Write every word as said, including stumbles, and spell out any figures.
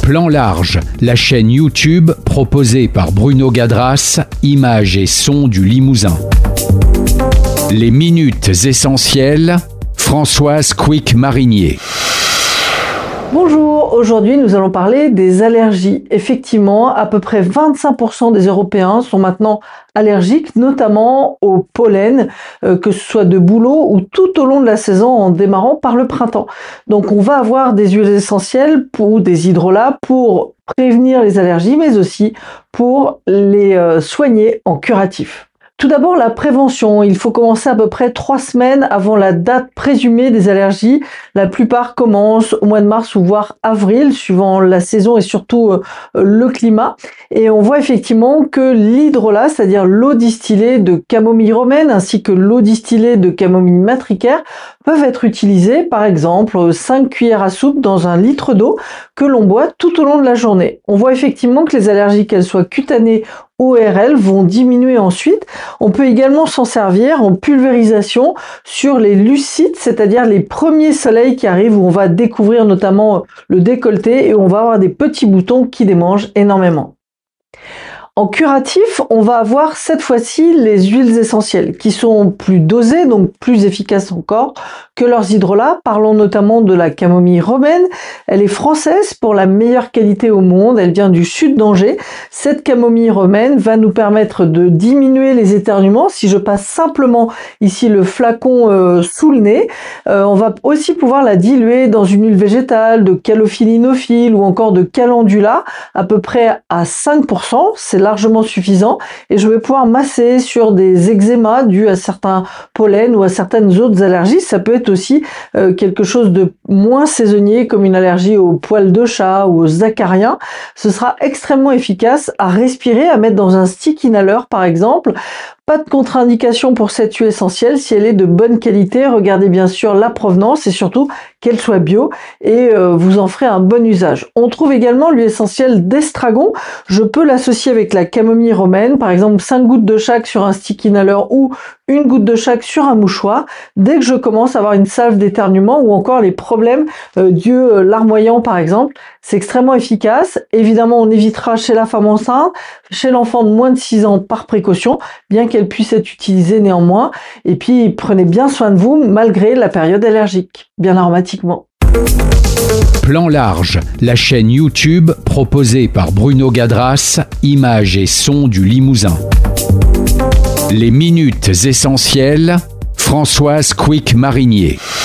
Plan large, la chaîne YouTube proposée par Bruno Gadras, images et sons du Limousin. Les minutes essentielles, Françoise Quick-Marinier. Bonjour, aujourd'hui nous allons parler des allergies. Effectivement, à peu près vingt-cinq pour cent des Européens sont maintenant allergiques, notamment au pollen, euh, que ce soit de bouleau ou tout au long de la saison en démarrant par le printemps. Donc on va avoir des huiles essentielles ou des hydrolats pour prévenir les allergies, mais aussi pour les euh, soigner en curatif. Tout d'abord, la prévention. Il faut commencer à peu près trois semaines avant la date présumée des allergies. La plupart commencent au mois de mars ou voire avril, suivant la saison et surtout euh, le climat. Et on voit effectivement que l'hydrolat, c'est-à-dire l'eau distillée de camomille romaine ainsi que l'eau distillée de camomille matricaire, peuvent être utilisées, par exemple, cinq cuillères à soupe dans un litre d'eau que l'on boit tout au long de la journée. On voit effectivement que les allergies, qu'elles soient cutanées O R L, vont diminuer ensuite. On peut également s'en servir en pulvérisation sur les lucites, c'est-à-dire les premiers soleils qui arrivent où on va découvrir notamment le décolleté et où on va avoir des petits boutons qui démangent énormément. En curatif, on va avoir cette fois-ci les huiles essentielles qui sont plus dosées, donc plus efficaces encore que leurs hydrolats. Parlons notamment de la camomille romaine. Elle est française pour la meilleure qualité au monde. Elle vient du sud d'Angers. Cette camomille romaine va nous permettre de diminuer les éternuements. Si je passe simplement ici le flacon euh, sous le nez, euh, on va aussi pouvoir la diluer dans une huile végétale de calophyllinophile ou encore de calendula, à peu près à cinq pour cent. C'est largement suffisant et je vais pouvoir masser sur des eczémas dus à certains pollens ou à certaines autres allergies. Ça peut être aussi euh, quelque chose de moins saisonnier comme une allergie aux poils de chat ou aux acariens. Ce sera extrêmement efficace à respirer, à mettre dans un stick inhaler par exemple. Pas de contre-indication pour cette huile essentielle si elle est de bonne qualité. Regardez bien sûr la provenance et surtout qu'elle soit bio et euh, vous en ferez un bon usage. On trouve également l'huile essentielle d'estragon. Je peux l'associer avec la camomille romaine, par exemple cinq gouttes de chaque sur un stick inhaler ou une goutte de chaque sur un mouchoir. Dès que je commence à avoir une salve d'éternuement ou encore les problèmes euh, d'yeux euh, larmoyants par exemple, c'est extrêmement efficace. Évidemment, on évitera chez la femme enceinte, chez l'enfant de moins de six ans par précaution, bien qu'elle puisse être utilisée néanmoins. Et puis, prenez bien soin de vous malgré la période allergique, bien aromatiquement. Plan large, la chaîne YouTube proposée par Bruno Gadras, images et sons du Limousin. Les minutes essentielles, Françoise Quick-Marinier.